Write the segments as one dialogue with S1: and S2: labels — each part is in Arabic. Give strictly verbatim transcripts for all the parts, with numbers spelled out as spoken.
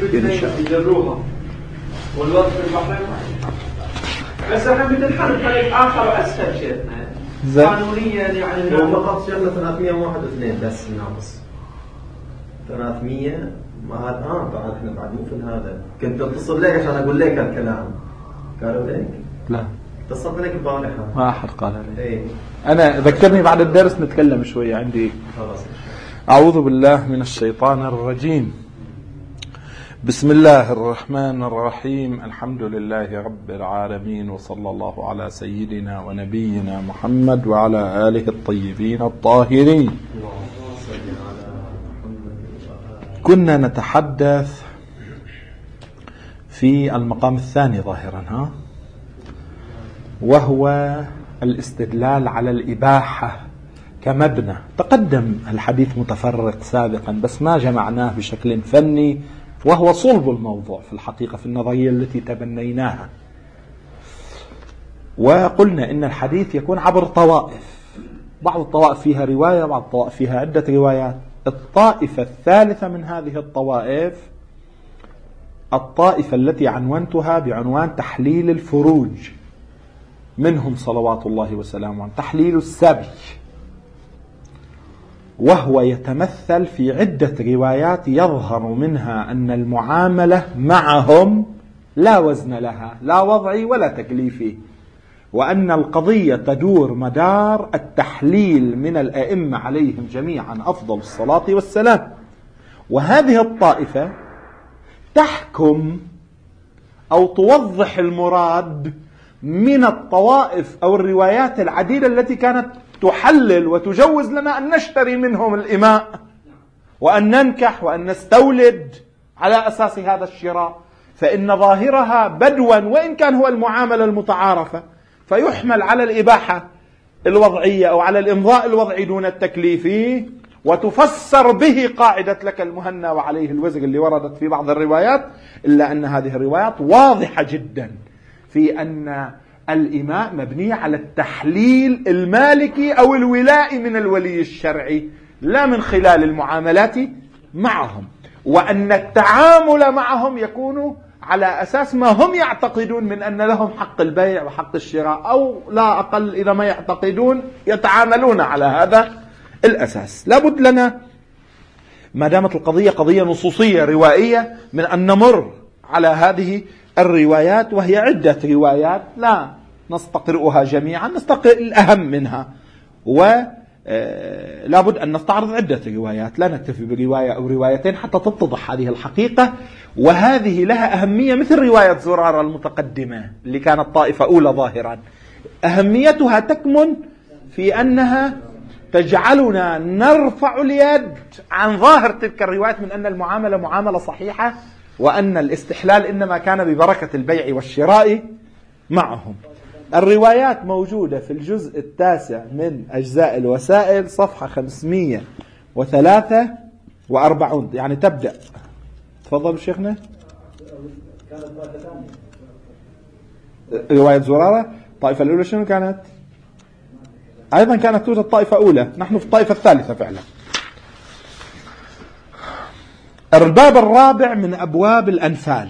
S1: يجروها والوقت في البحرين. بس احنا بدنا نحرك طريق اخر اسهل شيخنا قانونيا، يعني
S2: هو فقط شغله ثلاثمية وواحد واثنين بس ناقص ثلاثمية. ما هذا اه بعد احنا بعد مو في هذا. كنت اتصل لك عشان اقول لك الكلام. قالوا لك؟
S3: لا
S2: اتصلت لك البارحه
S3: ما احد قال لي.
S2: ايه
S3: انا ذكرني بعد الدرس نتكلم شويه عندي.
S2: خلاص.
S3: اعوذ بالله من الشيطان الرجيم. بسم الله الرحمن الرحيم. الحمد لله رب العالمين، وصلى الله على سيدنا ونبينا محمد وعلى آله الطيبين الطاهرين. كنا نتحدث في المقام الثاني ظاهرا ها وهو الاستدلال على الإباحة كمبنى. تقدم الحديث متفرق سابقا بس ما جمعناه بشكل فني، وهو صلب الموضوع في الحقيقة في النظرية التي تبنيناها. وقلنا إن الحديث يكون عبر طوائف، بعض الطوائف فيها رواية، بعض الطوائف فيها عدة روايات. الطائفة الثالثة من هذه الطوائف الطائفة التي عنونتها بعنوان تحليل الفروج، منهم صلوات الله وسلامه عن تحليل السبي، وهو يتمثل في عدة روايات يظهر منها أن المعاملة معهم لا وزن لها، لا وضعي ولا تكليفي، وأن القضية تدور مدار التحليل من الأئمة عليهم جميعا أفضل الصلاة والسلام. وهذه الطائفة تحكم أو توضح المراد من الطوائف أو الروايات العديدة التي كانت تحلل وتجوز لنا أن نشتري منهم الإماء وأن ننكح وأن نستولد على أساس هذا الشراء، فإن ظاهرها بدوا وإن كان هو المعاملة المتعارفة، فيحمل على الإباحة الوضعية أو على الإمضاء الوضعي دون التكليفي، وتفسر به قاعدة لك المهنى وعليه الوزر اللي وردت في بعض الروايات، إلا أن هذه الروايات واضحة جدا في أن الإماء مبنية على التحليل المالكي أو الولائي من الولي الشرعي، لا من خلال المعاملات معهم، وأن التعامل معهم يكون على أساس ما هم يعتقدون من أن لهم حق البيع وحق الشراء، أو لا أقل إذا ما يعتقدون يتعاملون على هذا الأساس. لابد لنا ما دامت القضية قضية نصوصية روائية من أن نمر على هذه الروايات، وهي عدة روايات لا نستقرئها جميعا، نستقرئ الأهم منها، ولابد أن نستعرض عدة روايات، لا نكتفي برواية أو روايتين حتى تتضح هذه الحقيقة. وهذه لها أهمية مثل رواية زرارة المتقدمة اللي كانت طائفة أولى ظاهرا. أهميتها تكمن في أنها تجعلنا نرفع اليد عن ظاهر تلك الروايات من أن المعاملة معاملة صحيحة، وأن الاستحلال إنما كان ببركة البيع والشراء معهم. الروايات موجودة في الجزء التاسع من أجزاء الوسائل صفحة خمسمية وثلاثة وأربعون، يعني تبدأ. تفضل شيخنا. رواية زرارة الطائفة الأولى شنو كانت؟ أيضا كانت توجد طائفة أولى، نحن في الطائفة الثالثة فعلا. الباب الرابع من أبواب الأنفال.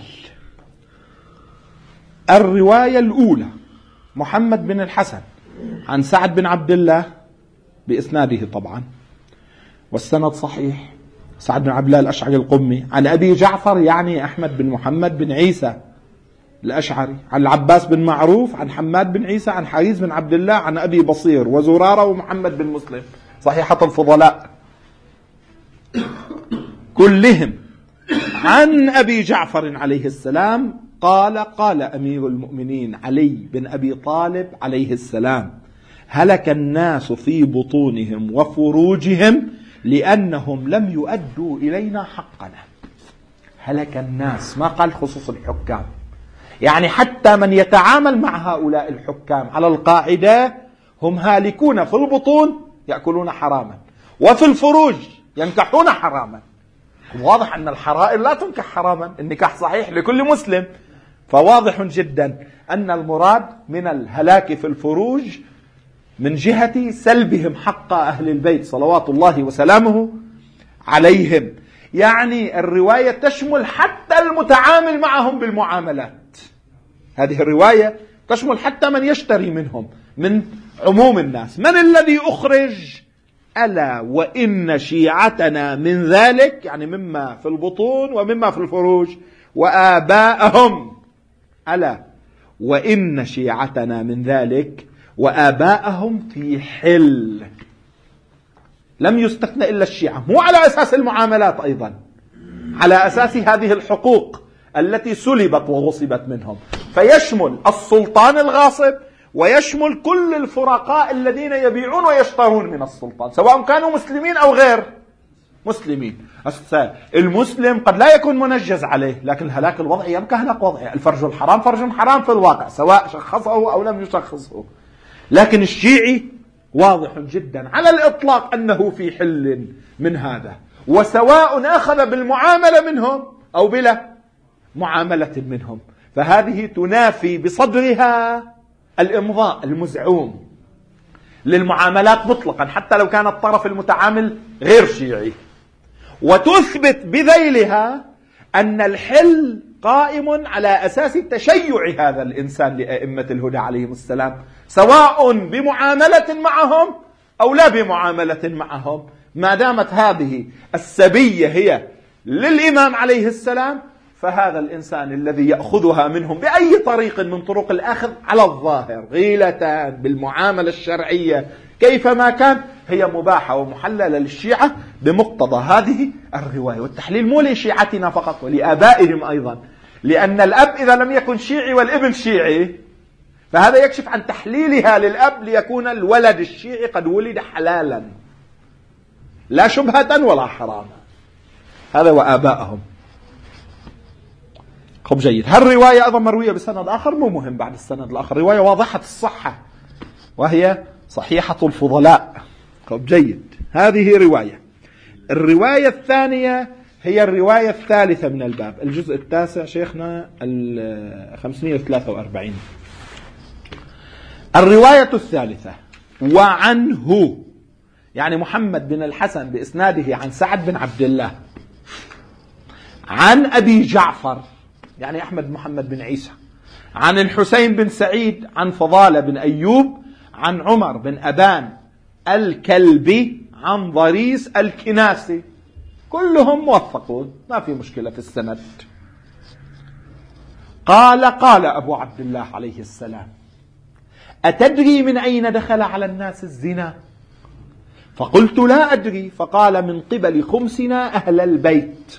S3: الرواية الأولى محمد بن الحسن عن سعد بن عبد الله بإسناده طبعا، والسند صحيح، سعد بن عبد الله الأشعري القمي، عن أبي جعفر يعني أحمد بن محمد بن عيسى الأشعري، عن العباس بن معروف، عن حماد بن عيسى، عن حريز بن عبد الله، عن أبي بصير وزرارة ومحمد بن مسلم، صحيحة الفضلاء كلهم عن أبي جعفر عليه السلام قال: قال أمير المؤمنين علي بن أبي طالب عليه السلام: هلك الناس في بطونهم وفروجهم لأنهم لم يؤدوا إلينا حقنا. هلك الناس، ما قال خصوص الحكام، يعني حتى من يتعامل مع هؤلاء الحكام على القاعدة هم هالكون في البطون يأكلون حراما، وفي الفروج ينكحون حراما. واضح أن الحرائر لا تنكح حراما، النكاح صحيح لكل مسلم، فواضح جدا أن المراد من الهلاك في الفروج من جهة سلبهم حق أهل البيت صلوات الله وسلامه عليهم. يعني الرواية تشمل حتى المتعامل معهم بالمعاملات. هذه الرواية تشمل حتى من يشتري منهم من عموم الناس. من الذي أخرج؟ ألا وإن شيعتنا من ذلك، يعني مما في البطون ومما في الفروج، وآباءهم. ألا وإن شيعتنا من ذلك وآباءهم في حل. لم يستثنى إلا الشيعة، مو على أساس المعاملات، أيضا على أساس هذه الحقوق التي سلبت وغصبت منهم، فيشمل السلطان الغاصب ويشمل كل الفرقاء الذين يبيعون ويشترون من السلطان، سواء كانوا مسلمين أو غير مسلمين. المسلم قد لا يكون منجز عليه، لكن الهلاك الوضعي يبقى هلاك وضعي. الفرج الحرام فرج حرام في الواقع، سواء شخصه أو لم يشخصه. لكن الشيعي واضح جدا على الإطلاق أنه في حل من هذا، وسواء أخذ بالمعاملة منهم أو بلا معاملة منهم. فهذه تنافي بصدرها الإمضاء المزعوم للمعاملات مطلقا، حتى لو كان الطرف المتعامل غير شيعي، وتثبت بذيلها أن الحل قائم على أساس تشيع هذا الإنسان لأئمة الهدى عليهم السلام، سواء بمعاملة معهم أو لا بمعاملة معهم، ما دامت هذه السبية هي للإمام عليه السلام، فهذا الإنسان الذي يأخذها منهم بأي طريق من طرق الأخذ على الظاهر غيلة بالمعاملة الشرعية كيفما كان، هي مباحة ومحللة للشيعة بمقتضى هذه الرواية. والتحليل مو لشيعتنا فقط، ولآبائهم أيضا، لأن الأب إذا لم يكن شيعي والابن شيعي، فهذا يكشف عن تحليلها للأب ليكون الولد الشيعي قد ولد حلالا لا شبهة ولا حراما. هذا وآبائهم. خب جيد. هالرواية أيضا مروية بسند آخر، مو مهم بعد السند الآخر، رواية واضحة الصحة وهي صحيحة الفضلاء. خب جيد. هذه رواية. الرواية الثانية هي الرواية الثالثة من الباب، الجزء التاسع شيخنا خمسمائة وثلاثة وأربعين. الرواية الثالثة: وعنه، يعني محمد بن الحسن بإسناده عن سعد بن عبد الله، عن أبي جعفر يعني أحمد محمد بن عيسى، عن الحسين بن سعيد، عن فضالة بن أيوب، عن عمر بن أبان الكلبي، عن ضريس الكناسي، كلهم موثقون، ما في مشكلة في السند. قال قال أبو عبد الله عليه السلام: أتدري من أين دخل على الناس الزنا؟ فقلت لا أدري. فقال: من قبل خمسنا أهل البيت،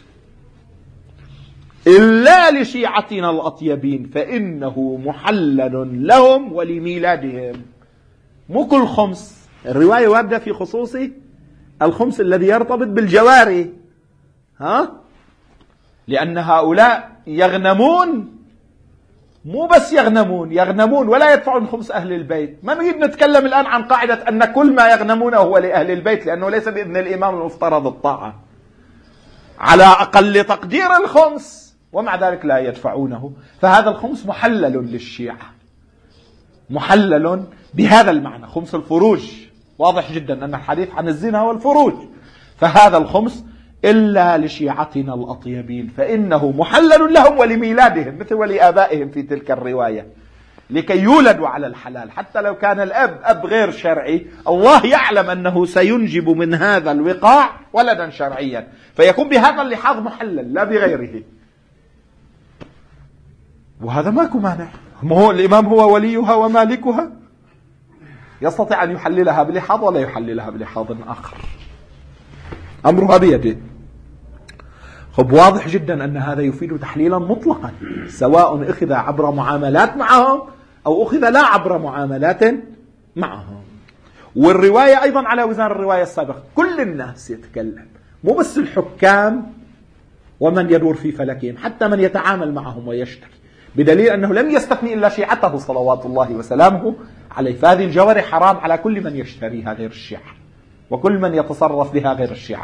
S3: إلا لشيعتنا الأطيبين فإنه محلل لهم ولميلادهم. مو كل خمس، الرواية واردة في خصوص الخمس الذي يرتبط بالجواري، ها؟ لأن هؤلاء يغنمون، مو بس يغنمون يغنمون ولا يدفعون خمس أهل البيت. ما نريد نتكلم الآن عن قاعدة أن كل ما يغنمونه هو لأهل البيت، لأنه ليس بإذن الإمام المفترض الطاعة، على أقل تقدير الخمس، ومع ذلك لا يدفعونه. فهذا الخمس محلل للشيعة، محلل بهذا المعنى، خمس الفروج. واضح جدا أن الحديث عن الزنا والفروج، فهذا الخمس إلا لشيعتنا الأطيبين فإنه محلل لهم ولميلادهم، مثل ولآبائهم في تلك الرواية، لكي يولدوا على الحلال. حتى لو كان الأب أب غير شرعي، الله يعلم أنه سينجب من هذا الوقاع ولدا شرعيا، فيكون بهذا اللحاظ محلل لا بغيره. وهذا ماكو مانع، هو الإمام هو وليها ومالكها، يستطيع أن يحللها بلحاظ ولا يحللها بلحاظ آخر، أمرها بيده. خب واضح جدا أن هذا يفيد تحليلا مطلقا، سواء أخذ عبر معاملات معهم أو أخذ لا عبر معاملات معهم. والرواية أيضا على وزن الرواية السابقة، كل الناس يتكلم، مو بس الحكام ومن يدور في فلكهم، حتى من يتعامل معهم ويشتري، بدليل أنه لم يستثني إلا شيعته صلوات الله وسلامه عليه. فهذه الجوارح حرام على كل من يشتريها غير الشيعة، وكل من يتصرف بها غير الشيعة.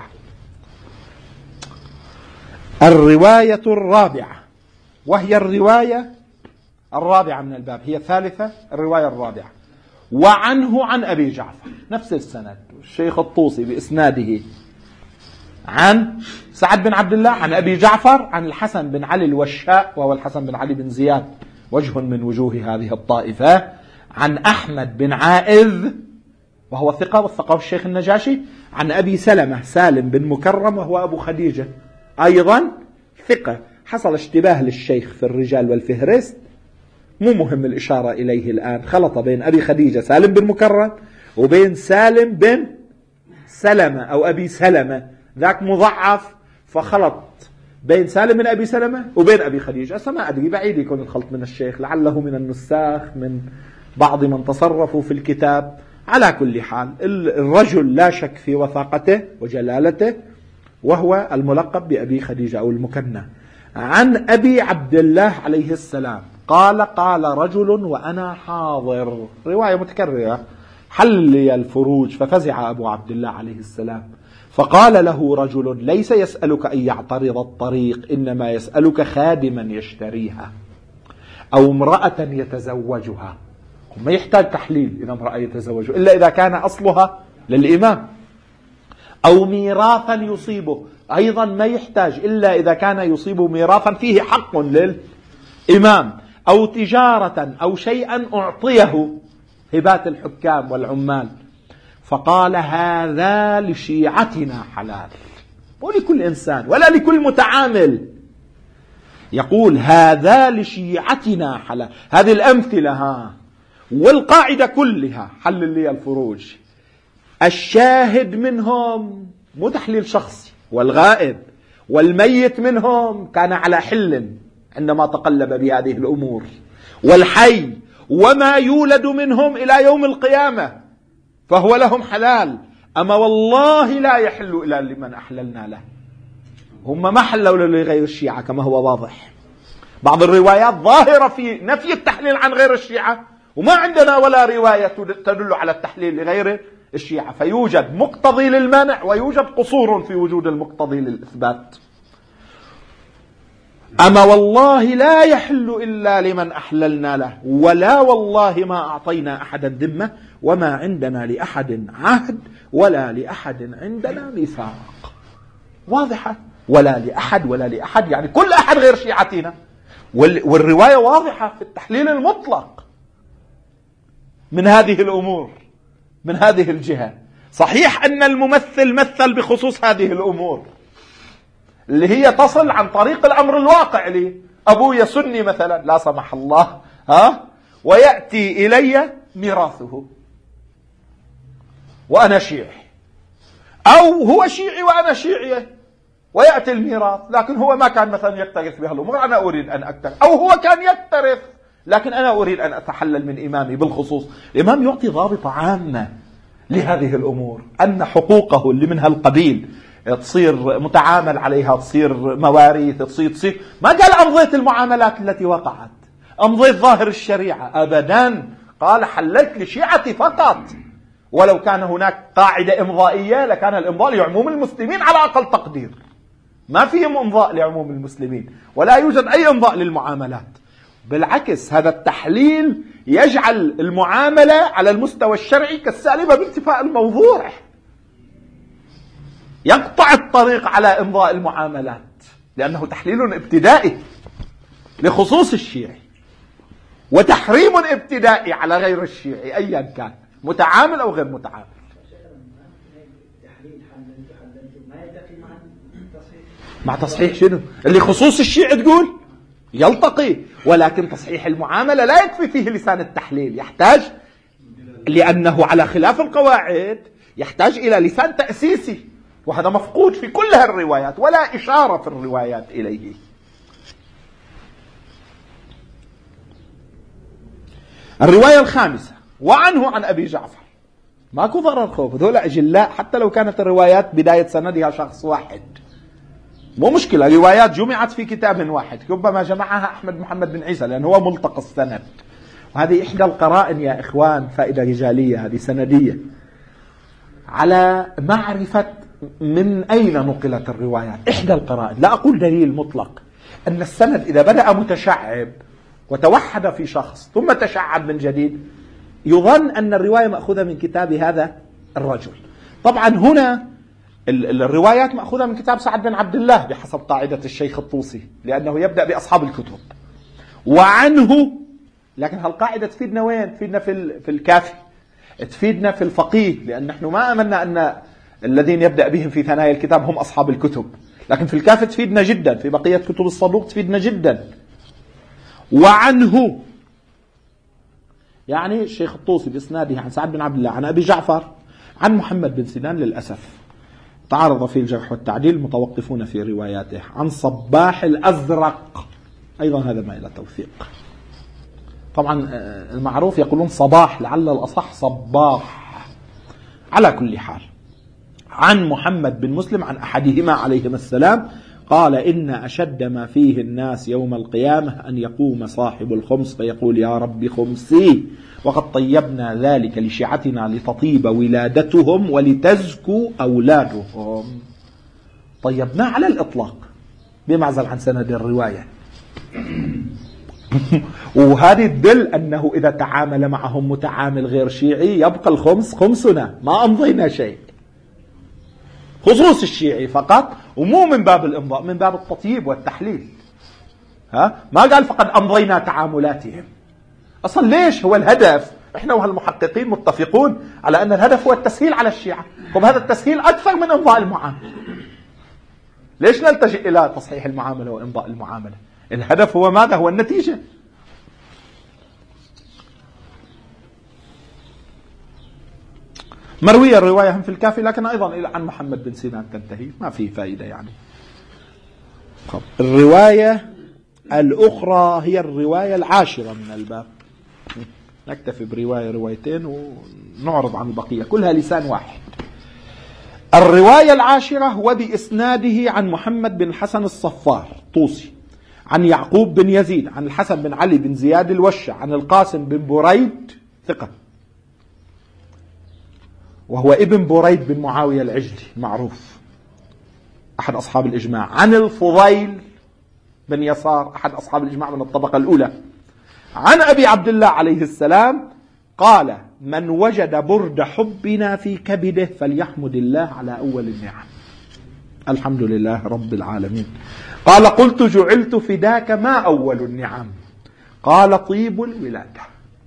S3: الرواية الرابعة، وهي الرواية الرابعة من الباب، هي الثالثة، الرواية الرابعة: وعنه عن أبي جعفر، نفس السند، الشيخ الطوسي بإسناده عن سعد بن عبد الله عن أبي جعفر عن الحسن بن علي الوشاء وهو الحسن بن علي بن زياد وجه من وجوه هذه الطائفة عن أحمد بن عائذ وهو ثقة وثقه الشيخ النجاشي عن أبي سلمة سالم بن مكرم وهو أبو خديجة أيضا ثقة. حصل اشتباه للشيخ في الرجال والفهرست، مو مهم الإشارة إليه الآن، خلط بين أبي خديجة سالم بن مكرم وبين سالم بن سلمة أو أبي سلمة، ذاك مضعف فخلط بين سالم بن أبي سلمة وبين أبي خديجة. أصلا ما أدري، بعيد يكون الخلط من الشيخ، لعله من النساخ من بعض من تصرفوا في الكتاب. على كل حال الرجل لا شك في وثاقته وجلالته، وهو الملقب بأبي خديجة أو المكنى. عن أبي عبد الله عليه السلام قال قال رجل وأنا حاضر، رواية متكررة، حل لي الفروج ففزع أبو عبد الله عليه السلام فقال له رجل ليس يسألك أن يعترض الطريق، إنما يسألك خادما يشتريها أو امرأة يتزوجها. ما يحتاج تحليل إذا امرأة يتزوجها إلا إذا كان أصلها للإمام، أو ميراثا يصيبه أيضا ما يحتاج إلا إذا كان يصيب ميراثا فيه حق للإمام، أو تجارة أو شيئا أعطيه هبات الحكام والعمال. فقال هذا لشيعتنا حلال، مو لكل إنسان ولا لكل متعامل، يقول هذا لشيعتنا حلال. هذه الأمثلة ها والقاعدة كلها حل لي الفروج. الشاهد منهم مو تحليل شخصي، والغائب والميت منهم كان على حل عندما تقلب بهذه الأمور، والحي وما يولد منهم إلى يوم القيامة فهو لهم حلال. أما والله لا يحل إلا لمن أحللنا له. هم ما حلوا لغير الشيعة كما هو واضح. بعض الروايات ظاهرة في نفي التحليل عن غير الشيعة، وما عندنا ولا رواية تدل على التحليل لغير الشيعة، فيوجد مقتضي للمانع ويوجد قصور في وجود المقتضي للإثبات. أما والله لا يحل إلا لمن أحللنا له، ولا والله ما أعطينا أحدا ذمة، وما عندنا لأحد عهد ولا لأحد عندنا ميثاق. واضحة، ولا لأحد ولا لأحد يعني كل أحد غير شيعتنا. والرواية واضحة في التحليل المطلق من هذه الأمور من هذه الجهة. صحيح أن الممثل مثل بخصوص هذه الأمور اللي هي تصل عن طريق الأمر الواقع لي. أبوي سني مثلا لا سمح الله ها ويأتي إلي ميراثه وأنا شيعي، أو هو شيعي وأنا شيعي ويأتي الميراث، لكن هو ما كان مثلا يكترث بها الأمور، أنا أريد أن أكترث، أو هو كان يكترث لكن أنا أريد أن أتحلل من إمامي بالخصوص. الإمام يعطي ضابط عامة لهذه الأمور، أن حقوقه اللي منها القبيل تصير متعامل عليها، تصير مواريث، تصير تصير ما قال أمضيت المعاملات التي وقعت، أمضيت ظاهر الشريعة أبدا. قال حللت لشيعتي فقط، ولو كان هناك قاعدة إمضائية لكان الإمضاء لعموم المسلمين على أقل تقدير. ما فيهم إمضاء لعموم المسلمين، ولا يوجد أي إمضاء للمعاملات. بالعكس هذا التحليل يجعل المعاملة على المستوى الشرعي كالسالبة بانتفاء الموضوع، يقطع الطريق على إمضاء المعاملات، لأنه تحليل ابتدائي لخصوص الشيعي، وتحريم ابتدائي على غير الشيعي أيا كان متعامل أو غير متعامل. مع تصحيح شنو؟ اللي خصوص الشيعي تقول يلتقي، ولكن تصحيح المعاملة لا يكفي فيه لسان التحليل، يحتاج لأنه على خلاف القواعد يحتاج إلى لسان تأسيسي، وهذا مفقود في كل الروايات ولا إشارة في الروايات إليه. الرواية الخامسة وعنه عن أبي جعفر، ماكو ضرر خوف، ذولا أجلاء حتى لو كانت الروايات بداية سندها شخص واحد مو مشكلة، روايات جمعت في كتاب واحد، ربما جمعها أحمد محمد بن عيسى لأنه هو ملتقى السند. وهذه إحدى القرائن يا إخوان، فائدة رجالية هذه سندية على معرفة من أين نقلت الروايات. إحدى القرائن، لا أقول دليل مطلق، أن السند إذا بدأ متشعب وتوحد في شخص ثم تشعب من جديد يظن أن الرواية مأخوذة من كتاب هذا الرجل. طبعا هنا الروايات مأخوذة من كتاب سعد بن عبد الله بحسب قاعدة الشيخ الطوسي، لأنه يبدأ بأصحاب الكتب. وعنه، لكن هالقاعدة تفيدنا وين؟ تفيدنا في في الكافي، تفيدنا في الفقيه، لأن نحن ما آمنا أن الذين يبدأ بهم في ثنايا الكتاب هم أصحاب الكتب، لكن في الكافي تفيدنا جدا، في بقية كتب الصدوق تفيدنا جدا. وعنه يعني الشيخ الطوسي بإسناده عن سعد بن عبد الله عن أبي جعفر عن محمد بن سنان، للأسف تعرض فيه الجرح والتعديل، المتوقفون في رواياته، عن صباح الأزرق، أيضا هذا ما إلى توثيق. طبعا المعروف يقولون صباح، لعل الأصح صباح. على كل حال، عن محمد بن مسلم عن أحدهما عليهما السلام قال: إن أشد ما فيه الناس يوم القيامة أن يقوم صاحب الخمس فيقول: يا رب خمسي، وقد طيبنا ذلك لشيعتنا لتطيب ولادتهم ولتزكو أولادهم. طيبنا على الإطلاق بمعزل عن سند الرواية. وهذه تدل أنه إذا تعامل معهم متعامل غير شيعي يبقى الخمس خمسنا، ما أمضينا شيء، خصوص الشيعي فقط، ومو من باب الإمضاء، من باب التطييب والتحليل. ها؟ ما قال فقد أمضينا تعاملاتهم. أصلا ليش؟ هو الهدف، إحنا وهالمحققين متفقون على أن الهدف هو التسهيل على الشيعة. طب هذا التسهيل أكثر من إمضاء المعاملة. ليش نلتجئ إلى تصحيح المعاملة وإمضاء المعاملة؟ الهدف هو ماذا؟ هو النتيجة. مروية الرواية هم في الكافي، لكن أيضا إلى عن محمد بن سنان تنتهي، ما فيه فائدة يعني. الرواية الأخرى هي الرواية العاشرة من الباب، نكتفي برواية روايتين ونعرض عن البقية، كلها لسان واحد. الرواية العاشرة وبإسناده عن محمد بن حسن الصفار طوسي عن يعقوب بن يزيد عن الحسن بن علي بن زياد الوشة عن القاسم بن بريد ثقة، وهو ابن بريد بن معاوية العجلي معروف أحد أصحاب الإجماع، عن الفضيل بن يسار أحد أصحاب الإجماع من الطبقة الأولى، عن أبي عبد الله عليه السلام قال: من وجد برد حبنا في كبده فليحمد الله على أول النعم، الحمد لله رب العالمين. قال: قلت جعلت فداك، ما أول النعم؟ قال: طيب الولادة.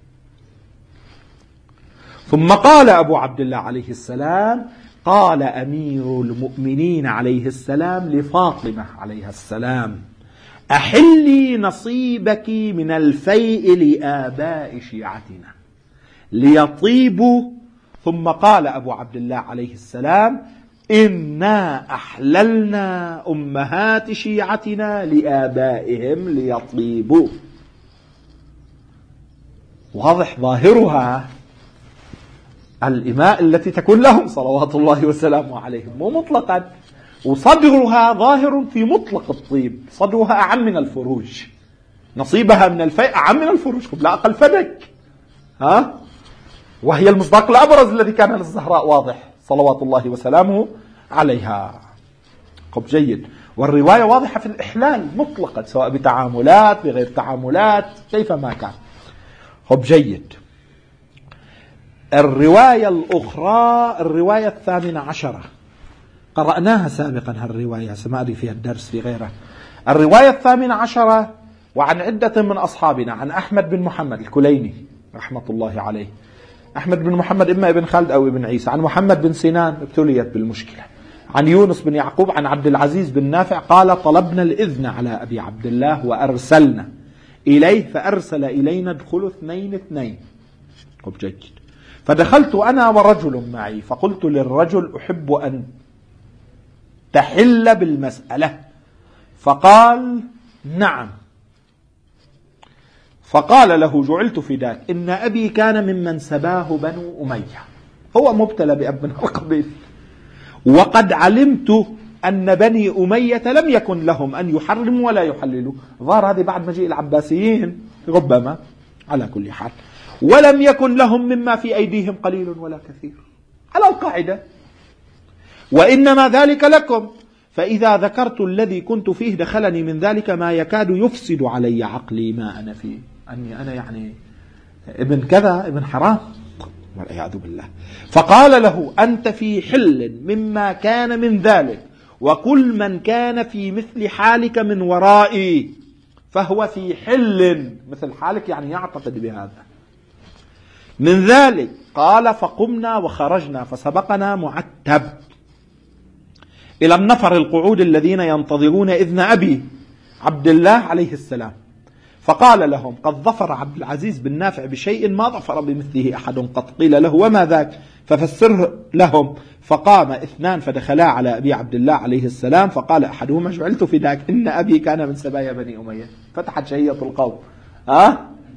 S3: ثم قال أبو عبد الله عليه السلام: قال أمير المؤمنين عليه السلام لفاطمة عليها السلام: أحلي نصيبك من الفيء لآباء شيعتنا ليطيبوا. ثم قال أبو عبد الله عليه السلام: إنا أحللنا أمهات شيعتنا لآبائهم ليطيبوا. واضح ظاهرها الإماء التي تكون لهم صلوات الله وسلامه عليهم، مو مطلقا. وصدرها ظاهر في مطلق الطيب، صدرها أعم من الفروج، نصيبها من الفيء أعم من الفروج، لا أقل فدك. ها؟ وهي المصداق الأبرز الذي كان للزهراء واضح صلوات الله وسلامه عليها. قب جيد. والرواية واضحة في الإحلال مطلقا، سواء بتعاملات بغير تعاملات كيفما كان. قب جيد. الرواية الأخرى الرواية الثامنة عشرة، قرأناها سابقا هالرواية، سمعري فيها الدرس في غيره. الرواية الثامنة عشرة وعن عدة من أصحابنا، عن أحمد بن محمد الكليني رحمة الله عليه. أحمد بن محمد إما ابن خالد أو ابن عيسى. عن محمد بن سنان ابتليت بالمشكلة. عن يونس بن يعقوب عن عبد العزيز بن نافع قال: طلبنا الإذن على أبي عبد الله وأرسلنا إليه فأرسل إلينا ادخلوا اثنين اثنين. قب جيد. فدخلت أنا ورجل معي فقلت للرجل: أحب أن تحل بالمسألة. فقال: نعم. فقال له: جعلت فداك، إن أبي كان ممن سباه بنو أمية، هو مبتلى بأب من القبيل، وقد علمت أن بني أمية لم يكن لهم أن يحرموا ولا يحللوا. ظهر هذه بعد مجيء العباسيين ربما، على كل حال، ولم يكن لهم مما في أيديهم قليل ولا كثير، على القاعدة. وإنما ذلك لكم، فإذا ذكرت الذي كنت فيه دخلني من ذلك ما يكاد يفسد علي عقلي ما أنا فيه، أني أنا يعني ابن كذا ابن حرام. والعياذ بالله. فقال له أنت في حل مما كان من ذلك، وكل من كان في مثل حالك من ورائي فهو في حل مثل حالك، يعني يعتقد بهذا من ذلك. قال فقمنا وخرجنا فسبقنا معتب إلى النفر القعود الذين ينتظرون إذن أبي عبد الله عليه السلام، فقال لهم قد ظفر عبد العزيز بن نافع بشيء ما ظفر بمثله أحد قط. قيل له وما ذاك؟ ففسره لهم. فقام اثنان فدخلا على أبي عبد الله عليه السلام، فقال أحدهما جعلت في ذاك إن أبي كان من سبايا بني أمية. فتحت شهية القوم. أه؟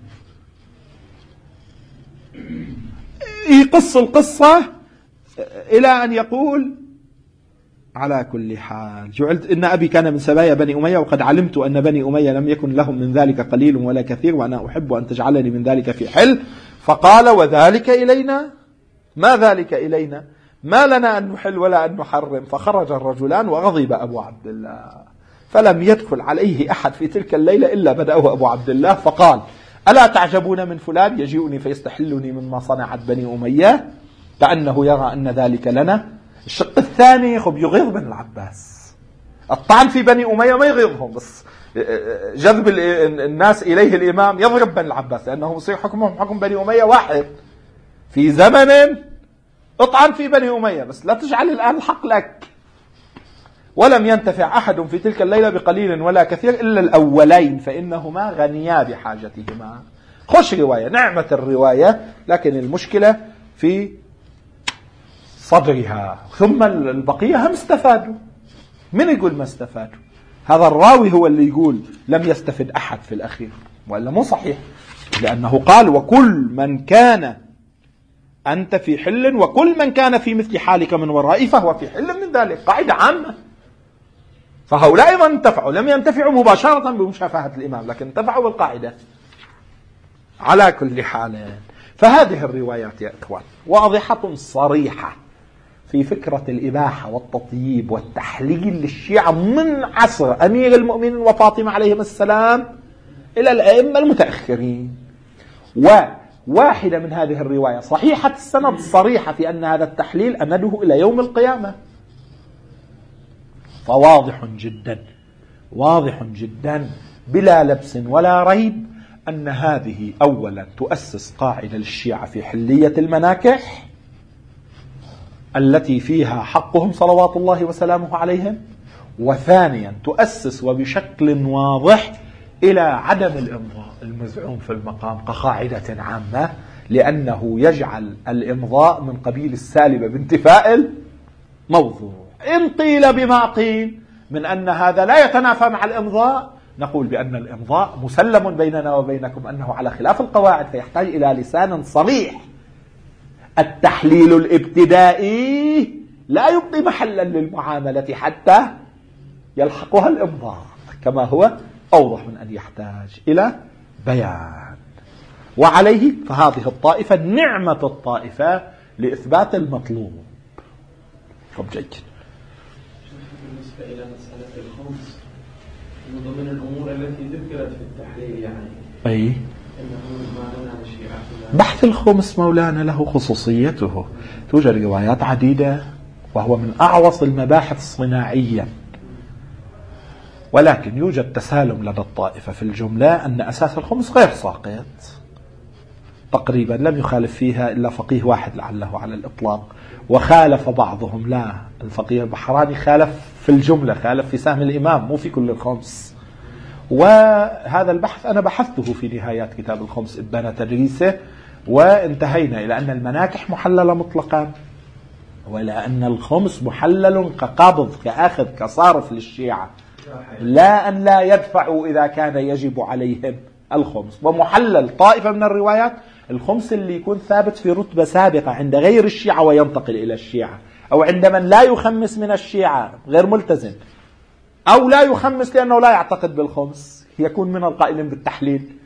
S3: يقص القصة إلى أن يقول على كل حال جعلت إن أبي كان من سبايا بني أمية، وقد علمت أن بني أمية لم يكن لهم من ذلك قليل ولا كثير، وأنا أحب أن تجعلني من ذلك في حل. فقال وذلك إلينا؟ ما ذلك إلينا؟ ما لنا أن نحل ولا أن نحرم. فخرج الرجلان وغضب أبو عبد الله، فلم يدخل عليه أحد في تلك الليلة إلا بدأه أبو عبد الله، فقال ألا تعجبون من فلان يجيئني فيستحلني مما صنعت بني أمية، كأنه يرى أن ذلك لنا. الشق الثاني خب يغيظ بن العباس. الطعن في بني أمية ما يغيظهم، بس جذب الناس إليه الإمام يضرب بن العباس، لأنه يصير حكمهم حكم بني أمية واحد في زمن. اطعن في بني أمية بس لا تجعل الآن الحق لك. ولم ينتفع أحد في تلك الليلة بقليل ولا كثير إلا الأولين، فإنهما غنيا بحاجتهما. خش رواية، نعمة الرواية، لكن المشكلة في صدرها. ثم البقية هم استفادوا. من يقول ما استفادوا؟ هذا الراوي هو اللي يقول لم يستفد أحد في الأخير، وإلا مو صحيح، لأنه قال وكل من كان أنت في حل وكل من كان في مثل حالك من ورائي فهو في حل من ذلك. قاعدة عامة. فهؤلاء أيضا انتفعوا، لم ينتفعوا مباشرة بمشافهة الإمام، لكن انتفعوا بالقاعدة. على كل حال، فهذه الروايات يا إخوان واضحة صريحة في فكرة الإباحة والتطييب والتحليل للشيعة من عصر أمير المؤمنين وفاطمة عليهم السلام إلى الأئمة المتأخرين. وواحدة من هذه الرواية صحيحة السند صريحة في أن هذا التحليل أمده إلى يوم القيامة. فواضح جدا واضح جدا بلا لبس ولا ريب أن هذه أولا تؤسس قاعدة للشيعة في حلية المناكح التي فيها حقهم صلوات الله وسلامه عليهم، وثانيا تؤسس وبشكل واضح إلى عدم الإمضاء المزعوم في المقام كقاعدة عامة، لأنه يجعل الإمضاء من قبيل السالبة بانتفاء الموضوع. إن قيل بما قيل من أن هذا لا يتنافى مع الإمضاء، نقول بأن الإمضاء مسلم بيننا وبينكم أنه على خلاف القواعد، فيحتاج إلى لسان صريح. التحليل الابتدائي لا يبقي محلا للمعاملة حتى يلحقها الإمضاء، كما هو أوضح من أن يحتاج إلى بيان. وعليه فهذه الطائفة نعمة الطائفة لإثبات المطلوب. طب جيد.
S1: بالنسبة إلى مسألة الخمس من ضمن الأمور التي ذكرت في التحليل، يعني
S3: أي
S1: إنه ما لنا الشيعة
S3: بحث الخمس مولانا له خصوصيته. توجد روايات عديدة وهو من أعوص المباحث صناعيا، ولكن يوجد تسالم لدى الطائفة في الجملة أن أساس الخمس غير ساقط تقريبا، لم يخالف فيها إلا فقيه واحد لعله على الإطلاق، وخالف بعضهم. لا، الفقيه البحراني خالف في الجملة، خالف في سهم الإمام مو في كل الخمس. وهذا البحث أنا بحثته في نهايات كتاب الخمس إبان تدريسه، وانتهينا إلى أن المناكح محللة مطلقا، وإلى أن الخمس محلل كقابض كآخذ كصارف للشيعة، لا أن لا يدفعوا إذا كان يجب عليهم الخمس. ومحلل طائفة من الروايات الخمس اللي يكون ثابت في رتبة سابقة عند غير الشيعة وينتقل إلى الشيعة، أو عند من لا يخمس من الشيعة غير ملتزم، أو لا يخمس لأنه لا يعتقد بالخمس، يكون من القائلين بالتحليل،